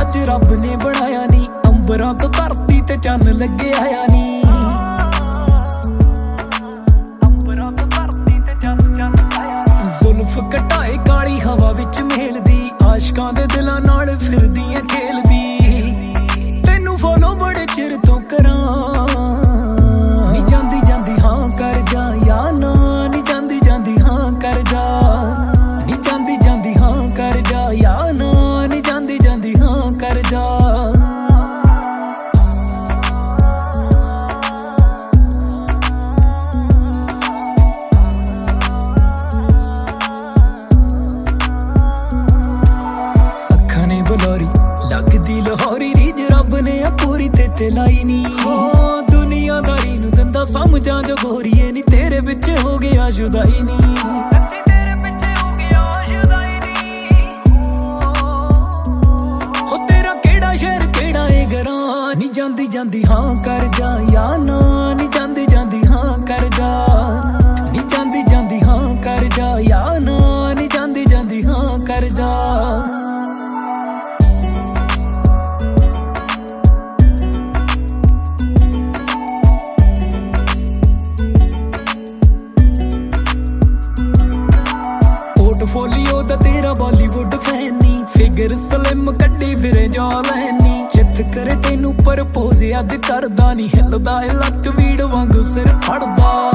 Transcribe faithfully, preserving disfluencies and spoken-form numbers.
ਅੱਜ ਰੱਬ ਨੇ ਬਣਾਇਆ ਨੀ, ਅੰਬਰਾਂ ਤੋਂ ਧਰਤੀ ਤੇ ਚੰਨ ਲੱਗੇ ਆਇਆ ਨੀ। ਅੰਬਰਾਂ ਤੋਂ ਧਰਤੀ ਤੇ ਚੰਨ ਚੰਨ ਆਇਆ ਨੀ। ਜ਼ੁਲਫ ਘਟਾਏ ਕਾਲੀ ਹਵਾ ਵਿੱਚ ਮੇਲਦੀ, ਆਸ਼ਕਾਂ ਦੇ ਦਿਲਾਂ ਨਾਲ ਫਿਰਦੀ ਏ ਖੇਲਦੀ। ਤੈਨੂੰ ਫੋਲੋ ਬੜੇ ਚਿਰ ਤੋਂ ਕਰਾਂ, ਨੀ ਜਾਂਦੀ ਜਾਂਦੀ ਹਾਂ ਕਰ ਜਾ ਯਾ ਨਾ, ਨੀ ਜਾਂਦੀ ਜਾਂਦੀ ਹਾਂ ਕਰ ਜਾ, ਨੀ ਜਾਂਦੀ ਜਾਂਦੀ ਹਾਂ ਕਰ ਜਾ ਯਾ ਨਾ, ਨੀ ਜਾਂਦੀ ਜਾਂਦੀ ਹਾਂ ਕਰ ਜਾ। ਅੱਖਾਂ ਨੇ ਬਲੋਰੀ ਲੱਗਦੀ ਲਾਹੌਰੀ, ਰੀਝ ਰੱਬ ਨੇ ਆ ਪੂਰੀ ਤੇ ਤੇ ਲਾਈ ਨੀ। ਦੁਨੀਆਦਾਰੀ ਨੂੰ ਦਿੰਦਾ ਸਮਝਾਂ ਜੋ ਗੋਰੀਏ ਨੀ, ਤੇਰੇ ਵਿੱਚ ਹੋ ਗਿਆ ਜੁਦਾਈ ਨੀ। ਨੀ ਜਾਂਦੀ ਜਾਂਦੀ ਹਾਂ ਕਰ ਜਾ ਯਾ ਨਾ, ਨੀ ਜਾਂਦੀ ਜਾਂਦੀ ਹਾਂ ਕਰ ਜਾ, ਨੀ ਜਾਂਦੀ ਜਾਂਦੀ ਹਾਂ ਕਰ ਜਾ ਯਾ ਨਾ, ਨੀ ਜਾਂਦੀ ਜਾਂਦੀ ਹਾਂ ਕਰ ਜਾ। ਪੋਰਟਫੋਲੀਓ ਦਾ ਤੇਰਾ ਬਾਲੀਵੁੱਡ ਫੈਨ ਨੀ, ਫਿਗਰ ਸਲਿਮ ਕੱਢੀ ਫਿਰੇ ਜਾ ਲੈਨੀ। ਚਿੱਤ ਕਰੇ ਤੈਨੂੰ ਪ੍ਰਪੋਜ਼ ਅੱਜ ਕਰਦਾ ਨੀ, ਹਿੱਲਦਾ ਏ ਲੱਕ ਵੀੜ ਵਾਂਗੂ ਸਿਰ ਫੜਦਾ।